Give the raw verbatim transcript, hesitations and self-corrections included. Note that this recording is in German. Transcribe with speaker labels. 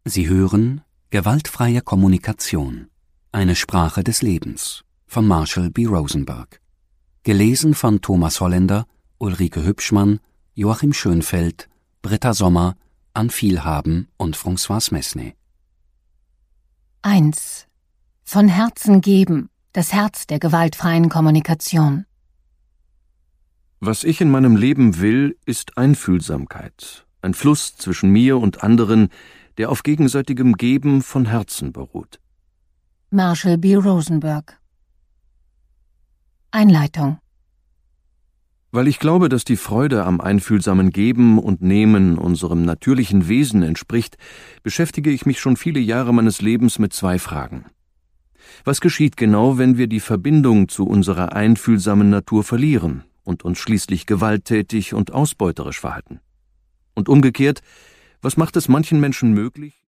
Speaker 1: Sie hören Gewaltfreie Kommunikation. Eine Sprache des Lebens von Marshall B. Rosenberg. Gelesen von Thomas Holländer, Ulrike Hübschmann, Joachim Schönfeld, Britta Sommer, Ann Vielhaben und Françoise Mesnay.
Speaker 2: eins. Von Herzen geben, das Herz der gewaltfreien Kommunikation.
Speaker 3: Was ich in meinem Leben will, ist Einfühlsamkeit, ein Fluss zwischen mir und anderen, der auf gegenseitigem Geben von Herzen beruht.
Speaker 2: Marshall B. Rosenberg. Einleitung.
Speaker 3: Weil ich glaube, dass die Freude am einfühlsamen Geben und Nehmen unserem natürlichen Wesen entspricht, beschäftige ich mich schon viele Jahre meines Lebens mit zwei Fragen. Was geschieht genau, wenn wir die Verbindung zu unserer einfühlsamen Natur verlieren und uns schließlich gewalttätig und ausbeuterisch verhalten? Und umgekehrt, was macht es manchen Menschen möglich,